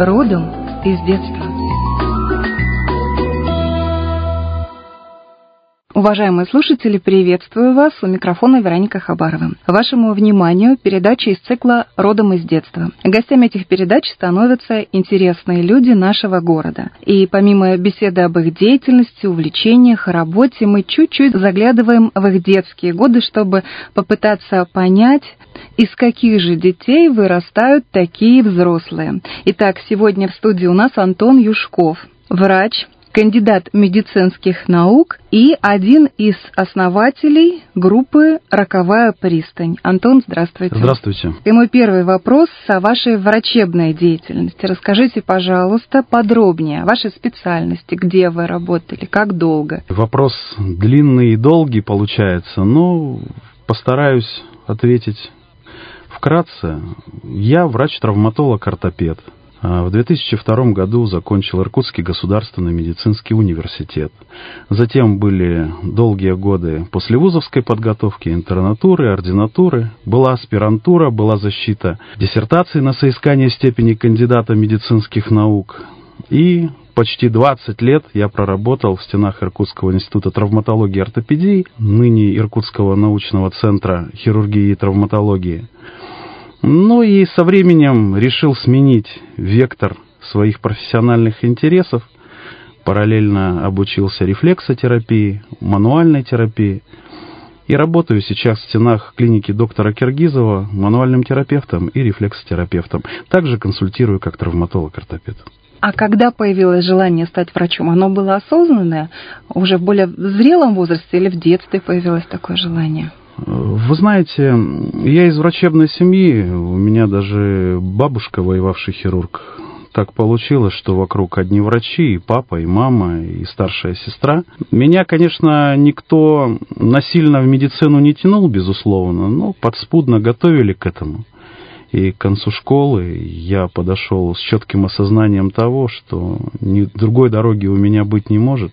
родом из детства. Уважаемые слушатели, приветствую вас. У микрофона Вероника Хабарова. Вашему вниманию передача из цикла «Родом из детства». Гостями этих передач становятся интересные люди нашего города. И помимо беседы об их деятельности, увлечениях, работе, мы чуть-чуть заглядываем в их детские годы, чтобы попытаться понять, из каких же детей вырастают такие взрослые. Итак, сегодня в студии у нас Антон Юшков, врач, кандидат медицинских наук и один из основателей группы «Роковая пристань». Антон, здравствуйте. Здравствуйте. И мой первый вопрос о вашей врачебной деятельности. Расскажите, пожалуйста, подробнее о вашей специальности, где вы работали, как долго. Вопрос длинный и долгий получается, но постараюсь ответить вкратце. Я врач-травматолог-ортопед. В 2002 году закончил Иркутский государственный медицинский университет. Затем были долгие годы послевузовской подготовки, интернатуры, ординатуры. Была аспирантура, была защита диссертации на соискание степени кандидата медицинских наук. И почти 20 лет я проработал в стенах Иркутского института травматологии и ортопедии, ныне Иркутского научного центра хирургии и травматологии. Ну и со временем решил сменить вектор своих профессиональных интересов. Параллельно обучился рефлексотерапии, мануальной терапии. И работаю сейчас в стенах клиники доктора Киргизова мануальным терапевтом и рефлексотерапевтом. Также консультирую как травматолог-ортопед. А когда появилось желание стать врачом? Оно было осознанное, уже в более зрелом возрасте или в детстве появилось такое желание? Вы знаете, я из врачебной семьи, у меня даже бабушка воевавший хирург. Так получилось, что вокруг одни врачи, и папа, и мама, и старшая сестра. Меня, конечно, никто насильно в медицину не тянул, безусловно, но подспудно готовили к этому. И к концу школы я подошел с четким осознанием того, что другой дороги у меня быть не может.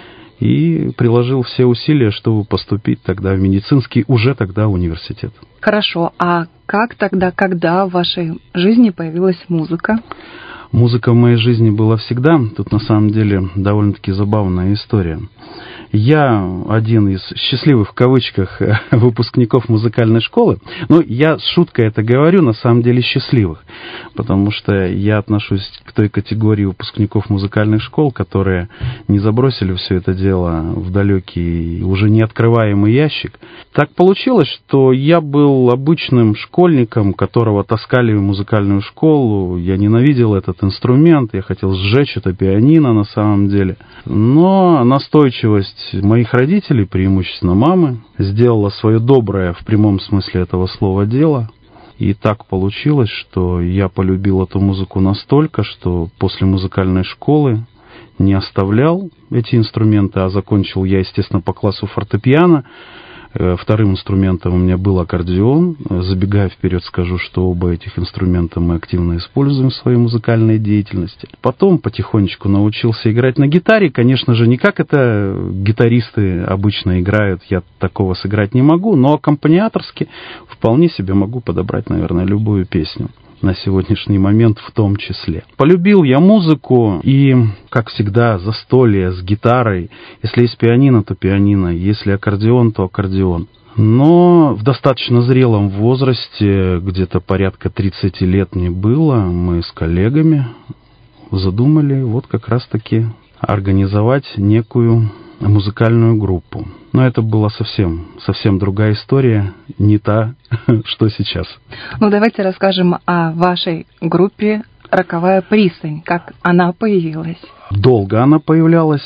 И приложил все усилия, чтобы поступить тогда в медицинский, уже тогда университет. Хорошо, а как тогда, когда в вашей жизни появилась музыка? Музыка в моей жизни была всегда. Тут на самом деле довольно-таки забавная история. Я один из счастливых, в кавычках, выпускников музыкальной школы. Но я с шуткой это говорю, на самом деле счастливых. Потому что я отношусь к той категории выпускников музыкальных школ, которые не забросили все это дело в далекий, уже неоткрываемый ящик. Так получилось, что я был обычным школьником, которого таскали в музыкальную школу. Я ненавидел этот инструмент, я хотел сжечь это пианино на самом деле. Но настойчивость моих родителей, преимущественно мамы, сделала свое доброе в прямом смысле этого слова дело. И так получилось, что я полюбил эту музыку настолько, что после музыкальной школы не оставлял эти инструменты, а закончил я, естественно, по классу фортепиано. Вторым инструментом у меня был аккордеон. Забегая вперед, скажу, что оба этих инструмента мы активно используем в своей музыкальной деятельности. Потом потихонечку научился играть на гитаре. Конечно же, не как это гитаристы обычно играют, я такого сыграть не могу, но аккомпаниаторски вполне себе могу подобрать, наверное, любую песню. На сегодняшний момент в том числе. Полюбил я музыку и, как всегда, застолье с гитарой. Если есть пианино, то пианино. Если аккордеон, то аккордеон. Но в достаточно зрелом возрасте, где-то порядка 30 лет мне было, мы с коллегами задумали вот как раз-таки организовать некую музыкальную группу. Но это была совсем другая история, не та, что сейчас. Ну, давайте расскажем о вашей группе «Роковая пристань», как она появилась. Долго она появлялась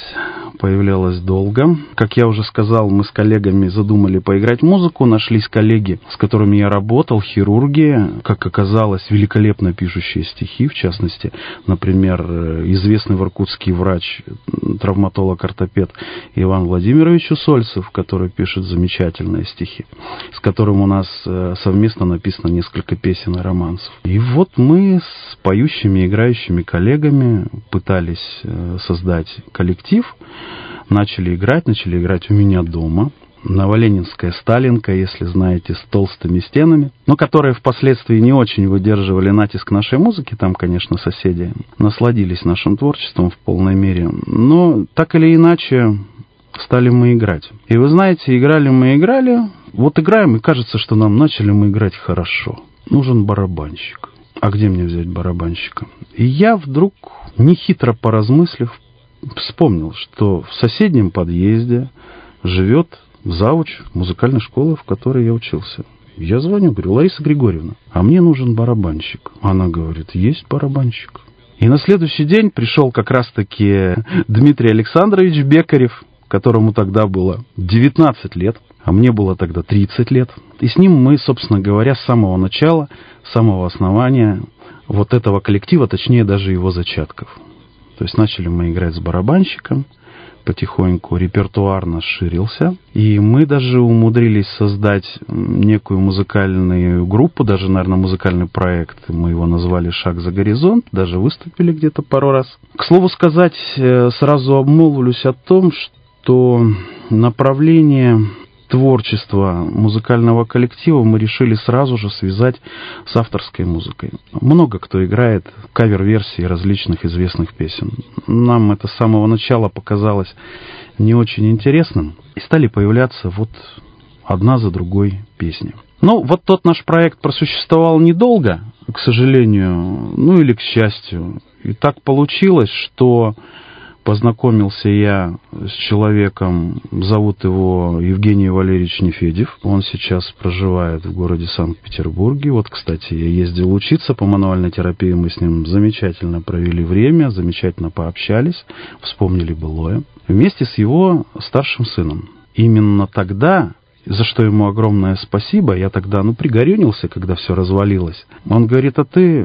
долго. Как я уже сказал, мы с коллегами задумали поиграть музыку. Нашлись коллеги, с которыми я работал, хирурги, как оказалось, великолепно пишущие стихи. В частности, например, известный в Иркутске врач, травматолог-ортопед Иван Владимирович Усольцев, который пишет замечательные стихи, с которым у нас совместно написано несколько песен и романсов. И вот мы с поющими, играющими коллегами пытались создать коллектив, начали играть у меня дома. новоленинская Сталинка, если знаете, с толстыми стенами, но которые впоследствии не очень выдерживали натиск нашей музыки. Там, конечно, соседи насладились нашим творчеством в полной мере. Но так или иначе стали мы играть. И вы знаете, играли мы. Вот играем, и кажется, что нам начали мы играть хорошо. Нужен барабанщик. А где мне взять барабанщика? И я вдруг, нехитро поразмыслив, вспомнил, что в соседнем подъезде живет завуч музыкальной школы, в которой я учился. Я звоню, говорю: Лариса Григорьевна, а мне нужен барабанщик. Она говорит: есть барабанщик. И на следующий день пришел как раз-таки Дмитрий Александрович Бекарев, которому тогда было 19 лет, а мне было тогда 30 лет. И с ним мы, собственно говоря, с самого начала, с самого основания вот этого коллектива, точнее даже его зачатков. То есть начали мы играть с барабанщиком, потихоньку репертуар наш ширился, и мы даже умудрились создать некую музыкальную группу, даже, наверное, музыкальный проект, мы его назвали «Шаг за горизонт», даже выступили где-то пару раз. К слову сказать, сразу обмолвлюсь о том, что направление творчества музыкального коллектива мы решили сразу же связать с авторской музыкой. Много кто играет кавер-версии различных известных песен. Нам это с самого начала показалось не очень интересным, и стали появляться вот одна за другой песни. Ну, вот тот наш проект просуществовал недолго, к сожалению, ну или к счастью. И так получилось, что познакомился я с человеком, зовут его Евгений Валерьевич Нефедев. Он сейчас проживает в городе Санкт-Петербурге. Вот, кстати, я ездил учиться по мануальной терапии, мы с ним замечательно провели время, замечательно пообщались, вспомнили былое. Вместе с его старшим сыном. Именно тогда, за что ему огромное спасибо, я тогда, пригорюнился, когда все развалилось. Он говорит: а ты,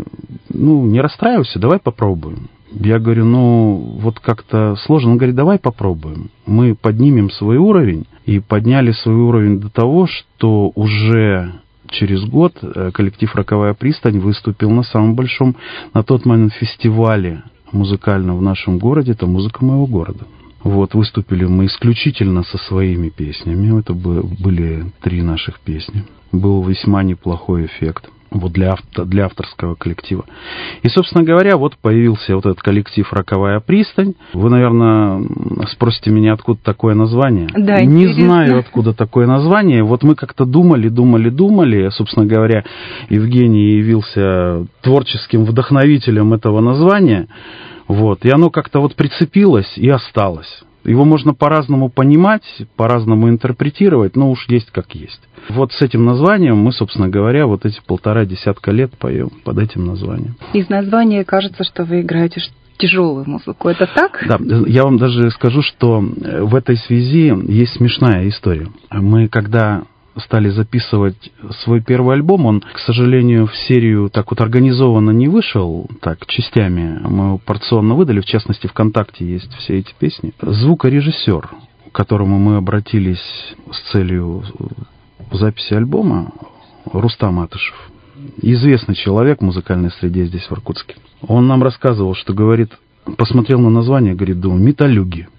не расстраивайся, давай попробуем. Я говорю: вот как-то сложно. Он говорит: давай попробуем. Мы поднимем свой уровень. И подняли свой уровень до того, что уже через год коллектив «Роковая пристань» выступил на самом большом на тот момент фестивале музыкальном в нашем городе. Это «Музыка моего города». Вот, выступили мы исключительно со своими песнями. Это были 3 наших песни. Был весьма неплохой эффект. Вот для авторского коллектива. И, собственно говоря, вот появился вот этот коллектив «Роковая пристань». Вы, наверное, спросите меня, откуда такое название. Да, не интересно. знаю, откуда такое название. Вот мы как-то думали. Собственно говоря, Евгений явился творческим вдохновителем этого названия. Вот. И оно как-то вот прицепилось и осталось. Его можно по-разному понимать, по-разному интерпретировать, но уж есть как есть. Вот с этим названием мы, собственно говоря, вот эти 1,5 десятка лет поем под этим названием. Из названия кажется, что вы играете тяжелую музыку. Это так? Да, я вам даже скажу, что в этой связи есть смешная история. Мы когда стали записывать свой первый альбом, он, к сожалению, в серию так вот организованно не вышел, так, частями. Мы его порционно выдали, в частности, ВКонтакте есть все эти песни. Звукорежиссер, к которому мы обратились с целью записи альбома, Рустам Атышев, известный человек в музыкальной среде здесь, в Иркутске. Он нам рассказывал, что, говорит, посмотрел на название, говорит, думаю, «Металюги».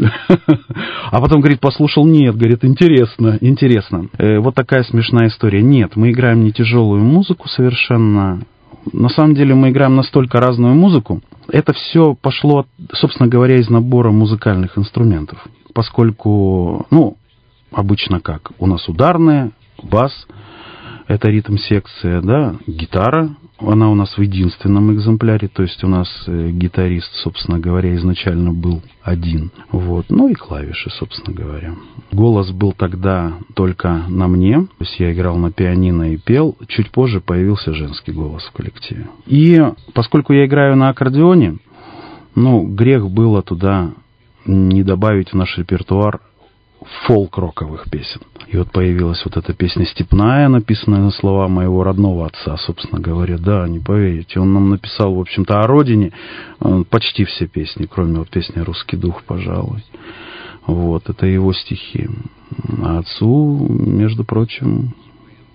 А потом, говорит, послушал, нет, говорит, интересно. Вот такая смешная история. Нет, мы играем не тяжелую музыку совершенно. На самом деле мы играем настолько разную музыку. Это все пошло, собственно говоря, из набора музыкальных инструментов. Поскольку, обычно как? У нас ударная, бас, это ритм-секция, да, гитара. Она у нас в единственном экземпляре, то есть у нас гитарист, собственно говоря, изначально был один. Вот. И клавиши, собственно говоря. Голос был тогда только на мне, то есть я играл на пианино и пел. Чуть позже появился женский голос в коллективе. И поскольку я играю на аккордеоне, грех было туда не добавить в наш репертуар фолк-роковых песен. И вот появилась вот эта песня «Степная», написанная на слова моего родного отца, собственно говоря. Да, не поверите, он нам написал, в общем-то, о родине почти все песни, кроме вот песни «Русский дух», пожалуй. Вот, это его стихи. А отцу, между прочим,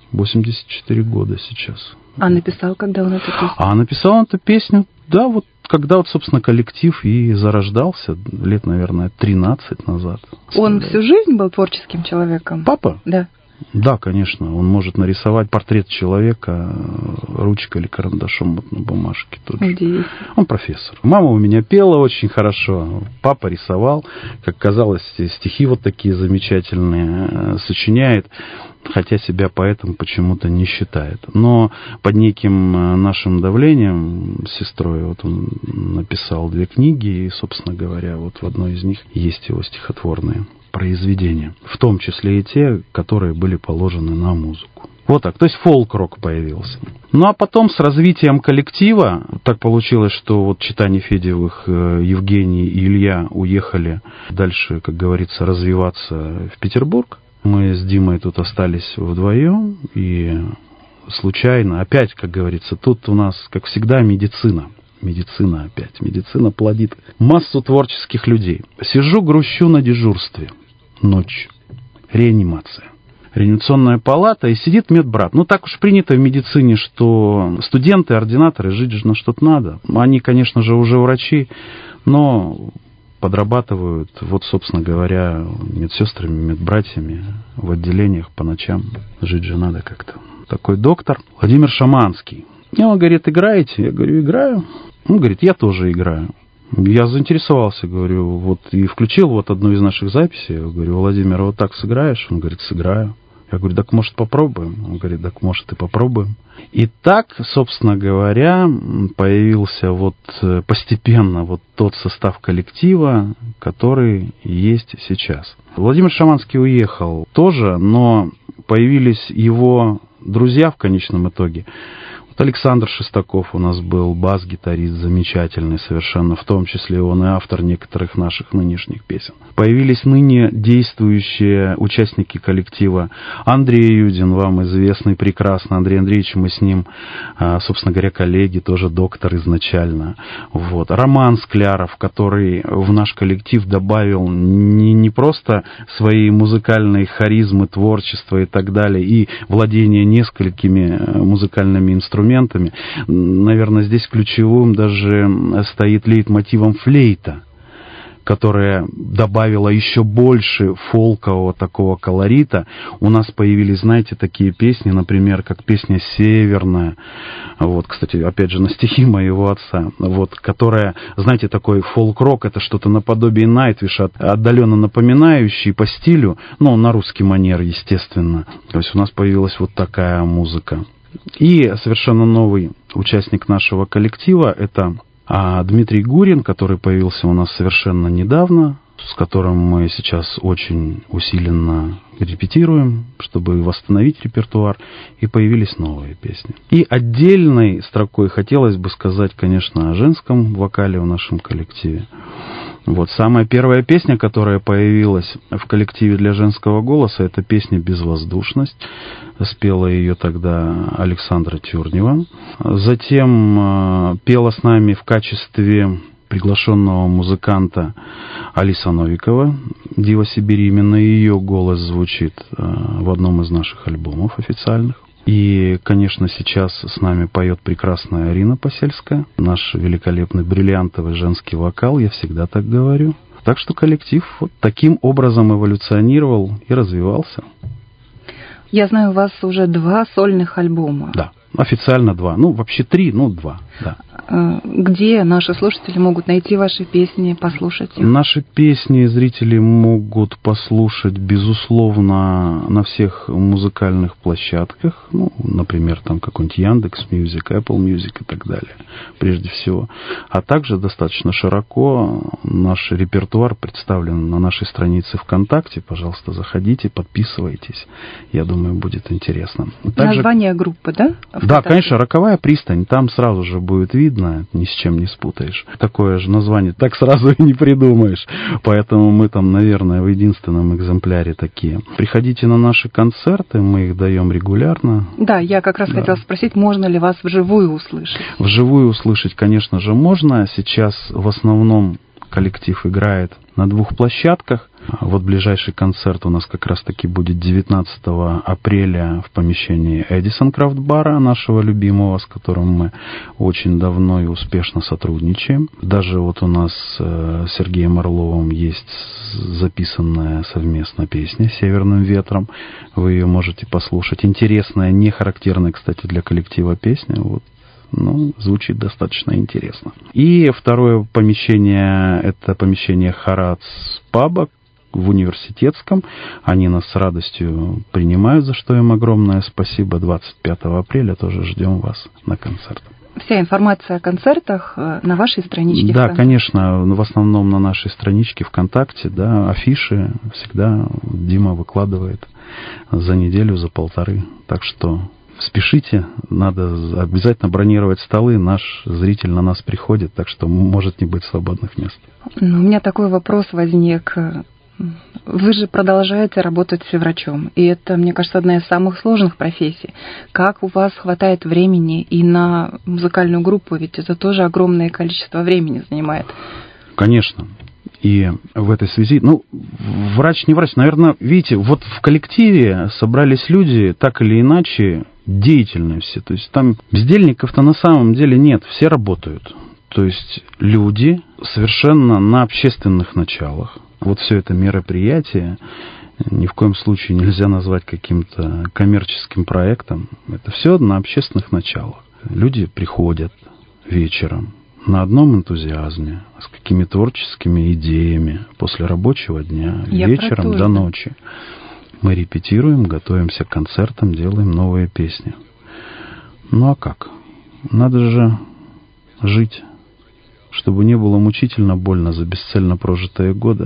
84 года сейчас. А написал, когда он эту песню? А написал он эту песню, да, вот когда вот, собственно, коллектив и зарождался, лет, наверное, 13 назад. Он всю жизнь был творческим человеком? Папа? Да. Да, конечно, он может нарисовать портрет человека ручкой или карандашом вот на бумажке. Он профессор. Мама у меня пела очень хорошо, папа рисовал, как казалось, стихи вот такие замечательные сочиняет, хотя себя поэтом почему-то не считает. Но под неким нашим давлением с сестрой вот он написал 2 книги, и, собственно говоря, вот в одной из них есть его стихотворные произведения, в том числе и те, которые были положены на музыку. Вот так, то есть фолк-рок появился. Ну а потом с развитием коллектива так получилось, что вот чета Нефедьевых, Евгений и Илья уехали дальше, как говорится, развиваться в Петербург. Мы с Димой тут остались вдвоем, и случайно, опять, как говорится, тут у нас, как всегда, медицина. Медицина опять. Медицина плодит массу творческих людей. Сижу, грущу на дежурстве. Ночь. Реанимация. Реанимационная палата, и сидит медбрат. Ну, так уж принято в медицине, что студенты, ординаторы, жить же на что-то надо. Они, конечно же, уже врачи, но подрабатывают, вот, собственно говоря, медсестрами, медбратьями в отделениях по ночам. Жить же надо как-то. Такой доктор Владимир Шаманский. И он говорит, играете? Я говорю, играю. Он говорит, я тоже играю. Я заинтересовался, говорю, вот и включил вот одну из наших записей. Я говорю, Владимир, вот так сыграешь? Он говорит, сыграю. Я говорю, так может попробуем? Он говорит, так может и попробуем. И так, собственно говоря, появился вот постепенно вот тот состав коллектива, который есть сейчас. Владимир Шаманский уехал тоже, но появились его друзья в конечном итоге. Вот Александр Шестаков у нас был, бас-гитарист замечательный совершенно, в том числе он и автор некоторых наших нынешних песен. Появились ныне действующие участники коллектива. Андрей Юдин, вам известный прекрасно, Андрей Андреевич, мы с ним, собственно говоря, коллеги, тоже доктор изначально. Вот. Роман Скляров, который в наш коллектив добавил не просто свои музыкальные харизмы, творчество и так далее, и владение несколькими музыкальными инструментами. Наверное, здесь ключевым даже стоит лейтмотивом флейта, которая добавила еще больше фолкового такого колорита. У нас появились, знаете, такие песни, например, как песня «Северная», вот, кстати, опять же, на стихи моего отца, вот, которая, знаете, такой фолк-рок, это что-то наподобие Найтвиша, отдаленно напоминающий по стилю, ну, на русский манер, естественно. То есть у нас появилась вот такая музыка. И совершенно новый участник нашего коллектива — это Дмитрий Гурин, который появился у нас совершенно недавно, с которым мы сейчас очень усиленно репетируем, чтобы восстановить репертуар, и появились новые песни. И отдельной строкой хотелось бы сказать, конечно, о женском вокале в нашем коллективе. Вот самая первая песня, которая появилась в коллективе для женского голоса, это песня «Безвоздушность». Спела ее тогда Александра Тюрнева. Затем пела с нами в качестве приглашенного музыканта Алиса Новикова, «Дива Сибири». Именно ее голос звучит в одном из наших альбомов официальных. И, конечно, сейчас с нами поет прекрасная Арина Посельская, наш великолепный бриллиантовый женский вокал, я всегда так говорю. Так что коллектив вот таким образом эволюционировал и развивался. Я знаю, у вас уже 2 сольных альбома. Да, официально 2. Ну, вообще 3, ну 2, да. Где наши слушатели могут найти ваши песни, послушать их? Наши песни зрители могут послушать, безусловно, на всех музыкальных площадках. Ну, например, там какой-нибудь Яндекс.Мьюзик, Apple Music и так далее, прежде всего. А также достаточно широко наш репертуар представлен на нашей странице ВКонтакте. Пожалуйста, заходите, подписывайтесь. Я думаю, будет интересно. Также... Название группы, да? Да, конечно, «Роковая пристань». Там сразу же будет видно, ни с чем не спутаешь. Такое же название так сразу и не придумаешь. Поэтому мы там, наверное, в единственном экземпляре такие. Приходите на наши концерты, мы их даем регулярно. Да, я как раз хотела спросить, можно ли вас вживую услышать? Вживую услышать, конечно же, можно. Сейчас в основном коллектив играет на 2 площадках. Вот ближайший концерт у нас как раз-таки будет 19 апреля в помещении Эдисон Крафт-бара, нашего любимого, с которым мы очень давно и успешно сотрудничаем. Даже вот у нас с Сергеем Орловым есть записанная совместно песня «Северным ветром». Вы ее можете послушать. Интересная, не характерная, кстати, для коллектива песня. Вот. Звучит достаточно интересно. И второе помещение, это помещение Харац паба в Университетском. Они нас с радостью принимают, за что им огромное спасибо. 25 апреля тоже ждем вас на концерт. Вся информация о концертах на вашей страничке? Да, конечно, в основном на нашей страничке ВКонтакте, да, афиши всегда Дима выкладывает за неделю, за 1,5. Так что спешите, надо обязательно бронировать столы, наш зритель на нас приходит, так что может не быть свободных мест. У меня такой вопрос возник. Вы же продолжаете работать врачом, и это, мне кажется, одна из самых сложных профессий. Как у вас хватает времени и на музыкальную группу, ведь это тоже огромное количество времени занимает? Конечно. И в этой связи, врач, не врач, наверное, видите, вот в коллективе собрались люди, так или иначе, деятельные все. То есть там бездельников-то на самом деле нет, все работают. То есть люди совершенно на общественных началах. Вот все это мероприятие ни в коем случае нельзя назвать каким-то коммерческим проектом. Это все на общественных началах. Люди приходят вечером на одном энтузиазме, с какими творческими идеями после рабочего дня, вечером до ночи. Мы репетируем, готовимся к концертам, делаем новые песни. А как? Надо же жить, чтобы не было мучительно больно за бесцельно прожитые годы.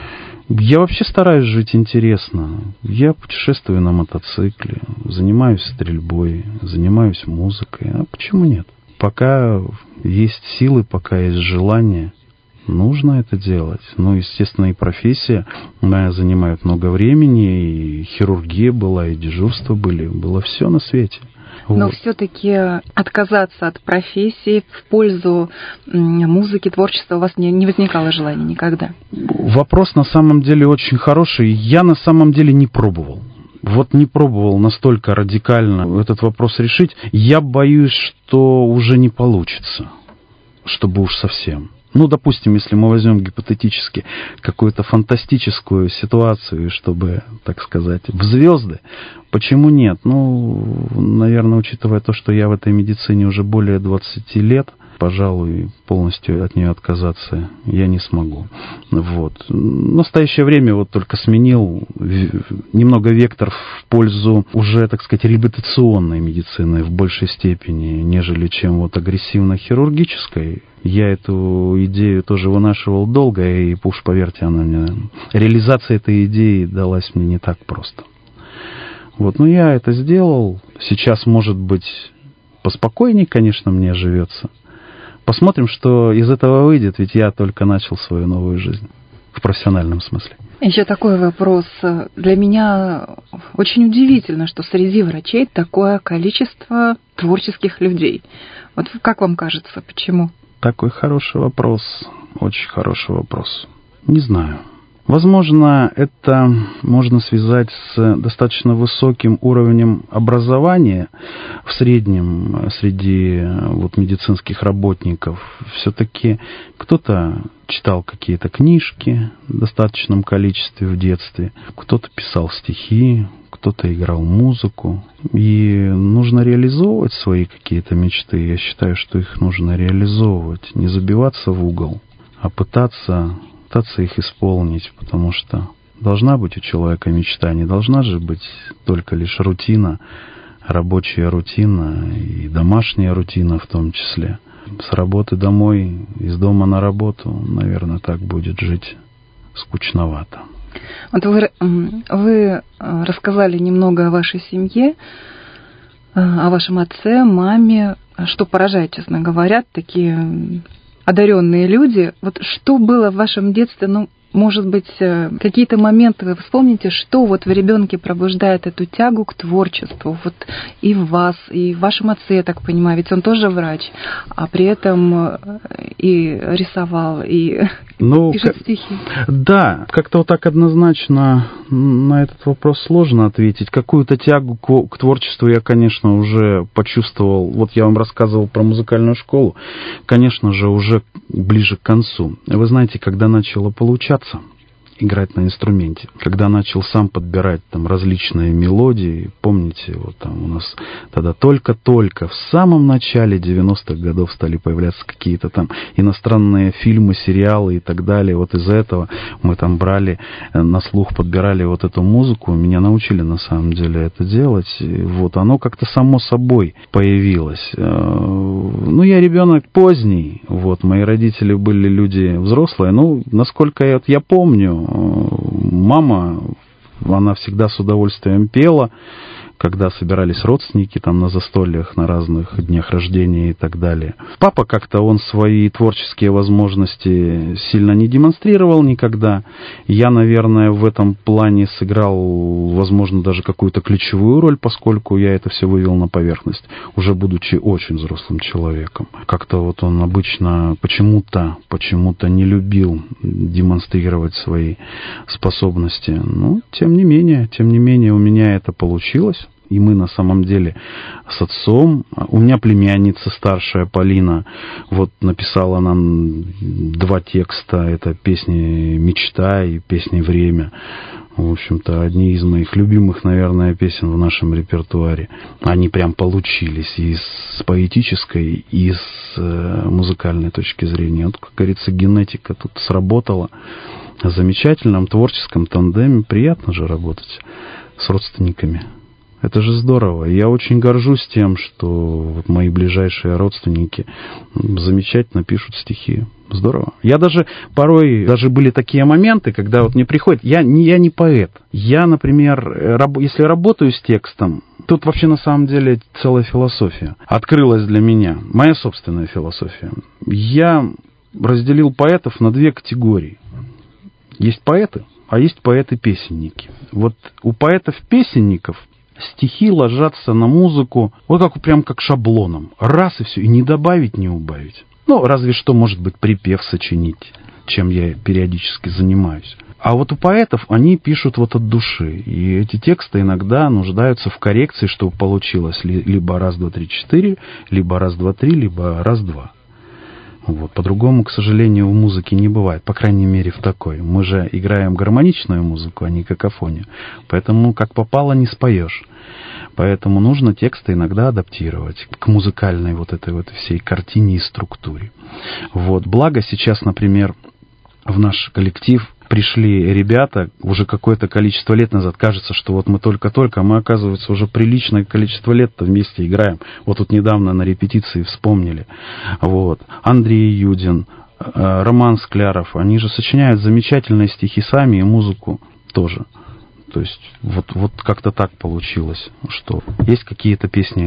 Я вообще стараюсь жить интересно. Я путешествую на мотоцикле, занимаюсь стрельбой, занимаюсь музыкой. А почему нет? Пока есть силы, пока есть желание, нужно это делать. Естественно, и профессия моя занимает много времени, и хирургия была, и дежурства были, было все на свете. Но все-таки отказаться от профессии в пользу музыки, творчества у вас не возникало желания никогда? Вопрос на самом деле очень хороший. Я на самом деле не пробовал. Не пробовал настолько радикально этот вопрос решить. Я боюсь, что уже не получится, чтобы уж совсем. Допустим, если мы возьмем гипотетически какую-то фантастическую ситуацию, чтобы, так сказать, в звезды, почему нет? Наверное, учитывая то, что я в этой медицине уже более 20 лет, пожалуй, полностью от нее отказаться я не смогу. В настоящее время только сменил немного вектор в пользу уже, так сказать, реабилитационной медицины в большей степени, нежели чем агрессивно-хирургической. Я эту идею тоже вынашивал долго, и уж поверьте, реализация этой идеи далась мне не так просто. Но я это сделал. Сейчас, может быть, поспокойнее, конечно, мне живется. Посмотрим, что из этого выйдет, ведь я только начал свою новую жизнь в профессиональном смысле. Еще такой вопрос. Для меня очень удивительно, что среди врачей такое количество творческих людей. Как вам кажется, почему? Такой хороший вопрос, очень хороший вопрос. Не знаю. Возможно, это можно связать с достаточно высоким уровнем образования в среднем среди медицинских работников. Все-таки кто-то читал какие-то книжки в достаточном количестве в детстве, кто-то писал стихи, кто-то играл музыку. И нужно реализовывать свои какие-то мечты. Я считаю, что их нужно реализовывать, не забиваться в угол, а пытаться их исполнить, потому что должна быть у человека мечта, не должна же быть только лишь рутина, рабочая рутина и домашняя рутина в том числе. С работы домой, из дома на работу, наверное, так будет жить скучновато. Вы рассказали немного о вашей семье, о вашем отце, маме, что поражает, честно говоря, такие одаренные люди. Что было в вашем детстве, может быть, какие-то моменты вы вспомните, что вот в ребенке пробуждает эту тягу к творчеству, вот и в вас, и в вашем отце, я так понимаю, ведь он тоже врач, а при этом и рисовал, и пишет стихи. Да, как-то вот так однозначно на этот вопрос сложно ответить. Какую-то тягу к творчеству я, конечно, уже почувствовал. Вот я вам рассказывал про музыкальную школу, конечно же, уже ближе к концу. Вы знаете, когда начало получаться играть на инструменте, когда начал сам подбирать там различные мелодии, помните, вот там у нас тогда только-только в самом начале 90-х годов стали появляться какие-то там иностранные фильмы, сериалы и так далее, вот из-за этого мы там брали на слух, подбирали вот эту музыку, меня научили на самом деле это делать, и вот оно как-то само собой появилось. Ну, я ребенок поздний, вот, мои родители были люди взрослые, ну, насколько я помню, мама, она всегда с удовольствием пела, когда собирались родственники там на застольях, на разных днях рождения и так далее. Папа как-то, он свои творческие возможности сильно не демонстрировал никогда. Я, наверное, в этом плане сыграл, возможно, даже какую-то ключевую роль, поскольку я это все вывел на поверхность, уже будучи очень взрослым человеком. Как-то вот он обычно почему-то не любил демонстрировать свои способности. Но, тем не менее, у меня это получилось. И мы на самом деле с отцом, у меня племянница старшая, Полина, вот написала нам 2 текста, это песни «Мечта» и песни «Время». В общем-то, одни из моих любимых, наверное, песен в нашем репертуаре. Они прям получились и с поэтической, и с музыкальной точки зрения. Вот, как говорится, генетика тут сработала. В замечательном творческом тандеме приятно же работать с родственниками. Это же здорово. Я очень горжусь тем, что вот мои ближайшие родственники замечательно пишут стихи. Здорово. Я даже порой, были такие моменты, когда вот мне приходит, я не поэт. Я, например, если работаю с текстом, тут вообще на самом деле целая философия открылась для меня. Моя собственная философия. Я разделил поэтов на 2 категории. Есть поэты, а есть поэты-песенники. Вот у поэтов-песенников стихи ложатся на музыку вот как шаблоном. Раз и все. И не добавить, не убавить. Ну, разве что, может быть, припев сочинить, чем я периодически занимаюсь. А вот у поэтов они пишут вот от души. И эти тексты иногда нуждаются в коррекции, чтобы получилось либо раз, два, три, четыре, либо раз, два, три, либо раз, два. Вот. По-другому, к сожалению, в музыке не бывает, по крайней мере, в такой. Мы же играем гармоничную музыку, а не какофонию. Поэтому как попало, не споешь. Поэтому нужно тексты иногда адаптировать к музыкальной вот этой вот всей картине и структуре. Вот. Благо сейчас, например, в наш коллектив пришли ребята уже какое-то количество лет назад. Кажется, что вот мы только-только, а мы, оказывается, уже приличное количество лет-то вместе играем. Вот тут недавно на репетиции вспомнили. Вот. Андрей Юдин, Роман Скляров, они же сочиняют замечательные стихи сами и музыку тоже. То есть вот как-то так получилось, что есть какие-то песни,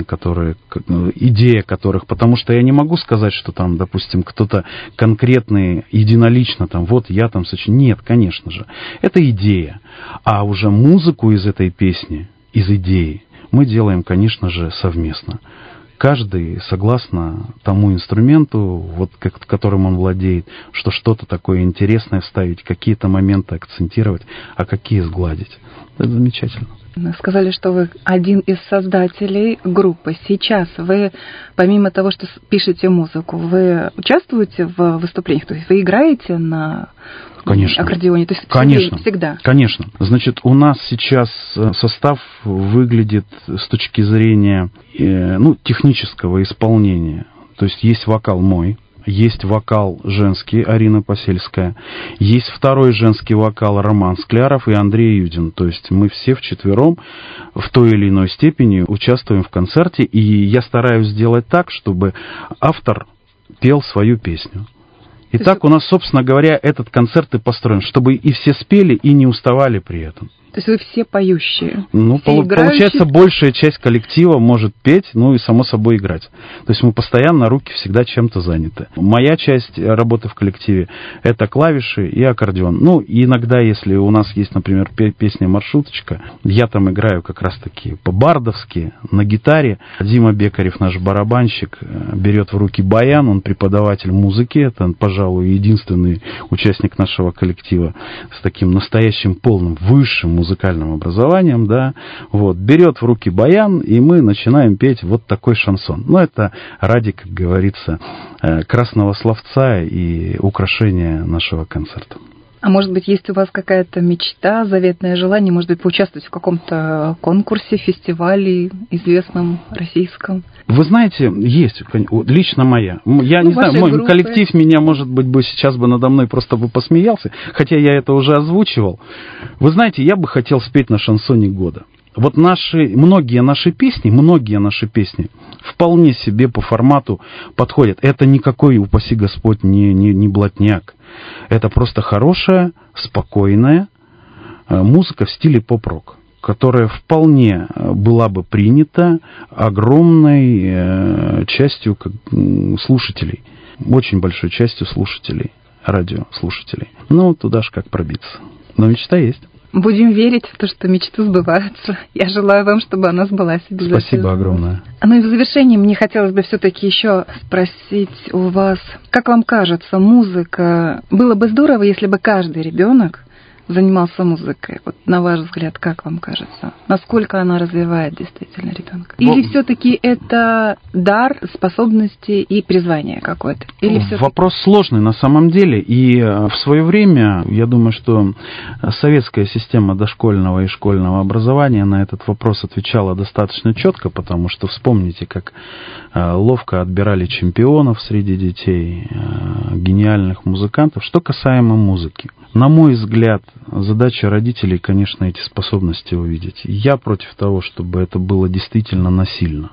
идея которых, потому что я не могу сказать, что там, допустим, кто-то конкретный, единолично там, вот я там сочиняю. Нет, конечно же, это идея. А уже музыку из этой песни, из идеи, мы делаем, конечно же, совместно. Каждый согласно тому инструменту, вот, которым он владеет, что что-то такое интересное вставить, какие-то моменты акцентировать, а какие сгладить. Это замечательно. Сказали, что вы один из создателей группы. Сейчас вы, помимо того, что пишете музыку, вы участвуете в выступлениях? То есть вы играете на аккордеоне? То есть конечно, всегда? Конечно. Значит, у нас сейчас состав выглядит с точки зрения технического исполнения. То есть есть вокал мой, есть вокал женский, Арина Посельская, есть второй женский вокал Роман Скляров и Андрей Юдин. То есть мы все вчетвером в той или иной степени участвуем в концерте, и я стараюсь сделать так, чтобы автор пел свою песню. Итак, у нас, собственно говоря, этот концерт и построен, чтобы и все спели, и не уставали при этом. То есть вы все поющие? Ну, получается, большая часть коллектива может петь, ну и, само собой, играть. То есть мы постоянно, руки всегда чем-то заняты. Моя часть работы в коллективе — это клавиши и аккордеон. Ну, иногда, если у нас есть, например, песня «Маршруточка», я там играю как раз-таки по-бардовски, на гитаре. Дима Бекарев, наш барабанщик, берет в руки баян, он преподаватель музыки, это, пожалуй, единственный участник нашего коллектива с таким настоящим полным высшим музыкальным образованием, да, вот, берет в руки баян, и мы начинаем петь вот такой шансон. Ну, это ради, как говорится, красного словца и украшения нашего концерта. А может быть, есть у вас какая-то мечта, заветное желание, может быть, поучаствовать в каком-то конкурсе, фестивале известном российском? Вы знаете, есть, лично моя. Я не знаю, мой коллектив меня, может быть, бы сейчас бы надо мной просто бы посмеялся, хотя я это уже озвучивал. Вы знаете, я бы хотел спеть на шансоне года. Вот многие наши песни вполне себе по формату подходят. Это никакой, упаси Господь, не блатняк. Это просто хорошая, спокойная музыка в стиле поп-рок, которая вполне была бы принята огромной частью слушателей, очень большой частью слушателей, радиослушателей. Ну, туда ж как пробиться. Но мечта есть. Будем верить в то, что мечты сбываются. Я желаю вам, чтобы она сбылась обязательно. Спасибо огромное. Ну и в завершении мне хотелось бы все-таки еще спросить у вас, как вам кажется, музыка... Было бы здорово, если бы каждый ребенок занимался музыкой. Вот на ваш взгляд, как вам кажется? Насколько она развивает действительно ребенка? Или все-таки это дар, способности и призвание какое-то? Или вопрос сложный на самом деле. И в свое время, я думаю, что советская система дошкольного и школьного образования на этот вопрос отвечала достаточно четко, потому что вспомните, как ловко отбирали чемпионов среди детей, гениальных музыкантов. Что касаемо музыки. На мой взгляд, задача родителей, конечно, эти способности увидеть. Я против того, чтобы это было действительно насильно.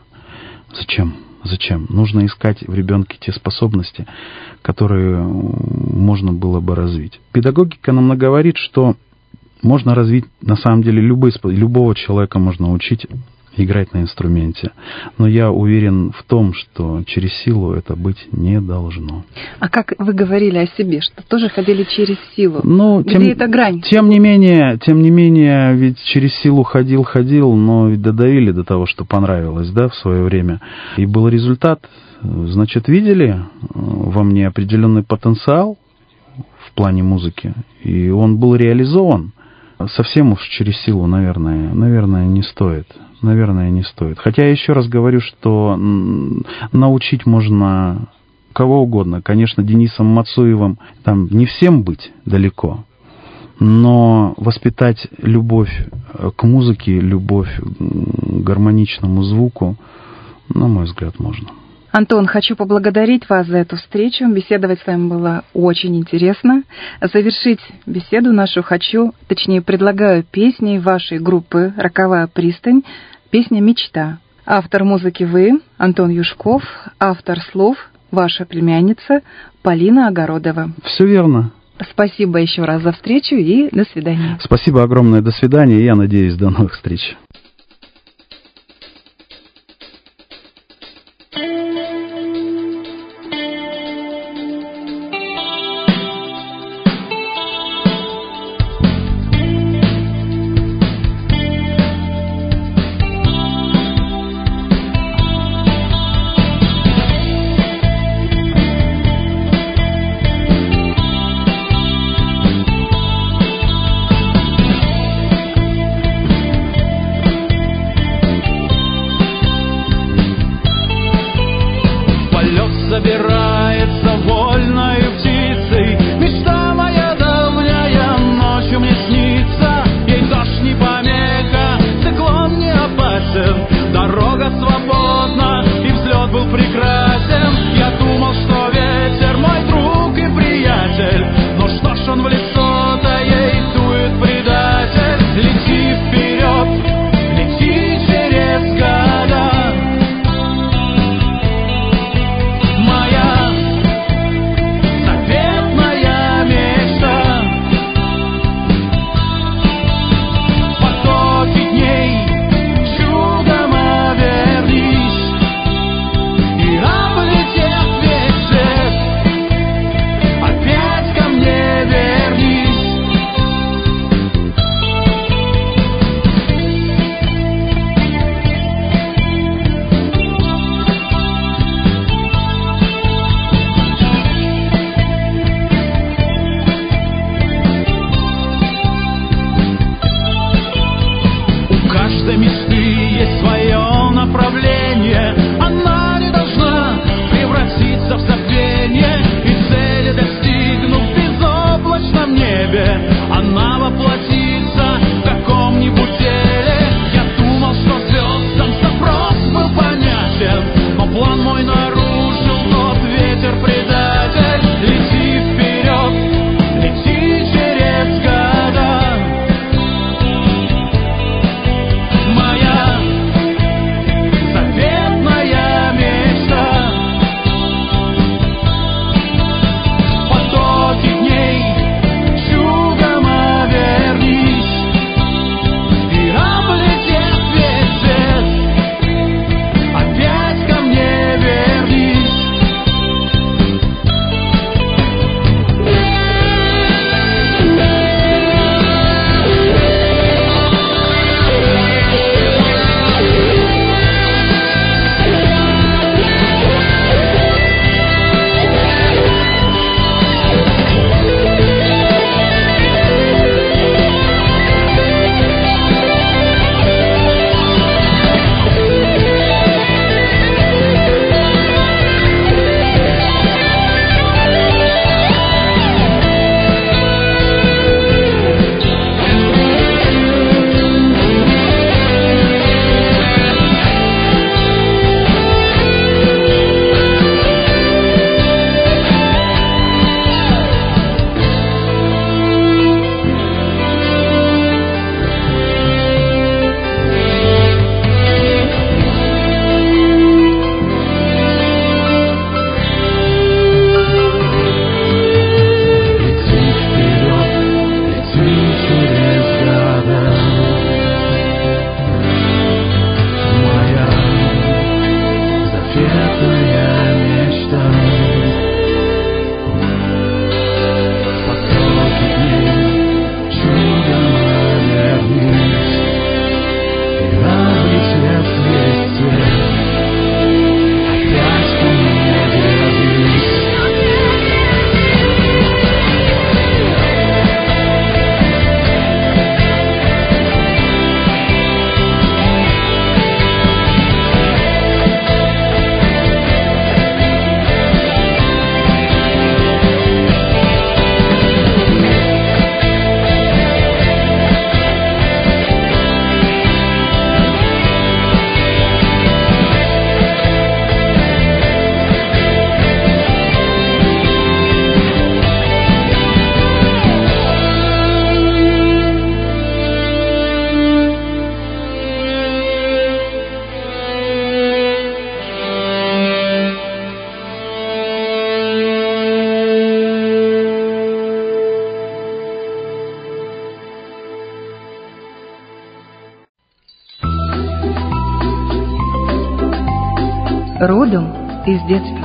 Зачем? Нужно искать в ребенке те способности, которые можно было бы развить. Педагогика нам говорит, что можно развить, на самом деле, любого человека можно учить играть на инструменте. Но я уверен в том, что через силу это быть не должно. А как вы говорили о себе, что тоже ходили через силу? Ну, где эта грань? Тем не менее, ведь через силу ходил, но ведь додавили до того, что понравилось, да, в свое время. И был результат. Значит, видели во мне определенный потенциал в плане музыки, и он был реализован. Совсем уж через силу, наверное, не стоит. Хотя я еще раз говорю, что научить можно кого угодно. Конечно, Денисом Мацуевым там не всем быть далеко, но воспитать любовь к музыке, любовь к гармоничному звуку, на мой взгляд, можно. Антон, хочу поблагодарить вас за эту встречу. Беседовать с вами было очень интересно. Завершить беседу нашу предлагаю песней вашей группы «Роковая пристань», песня «Мечта». Автор музыки вы, Антон Юшков, автор слов ваша племянница Полина Огородова. Все верно. Спасибо еще раз за встречу и до свидания. Спасибо огромное, до свидания, и я надеюсь, до новых встреч. Родом из детства.